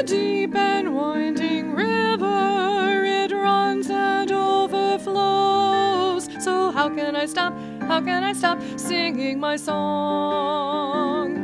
deep and winding river, it runs and overflows. So how can I stop? How can I stop singing my song?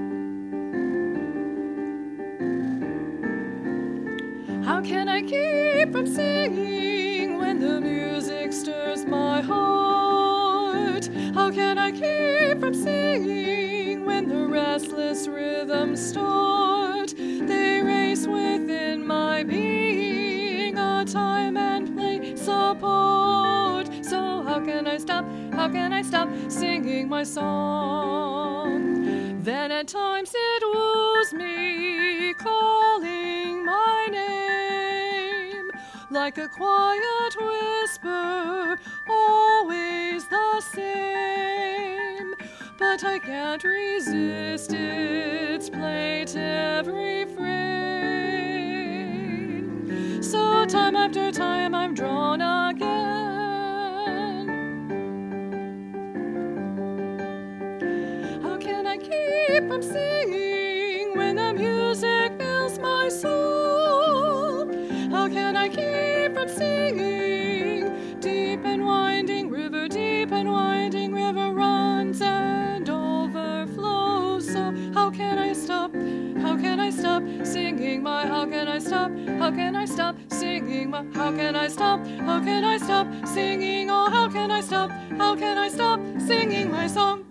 How can I keep from singing when the music stirs my heart? How can I keep from singing when the restless rhythms start? They race within my being, a time and place apart. So how can I stop? How can I stop singing my song? Then at times it woos me, calling my name, like a quiet whisper, always the same. But I can't resist its plaintive refrain. So time after time I'm drawn again. How can I keep from singing when the music fills my soul? How can I keep from singing? Deep and winding river, deep and winding river runs and overflows. So how can I stop? How can I stop singing my? How can I stop? How can I stop singing my? How can I stop? How can I stop singing? Oh, how can I stop? How can I stop singing my song?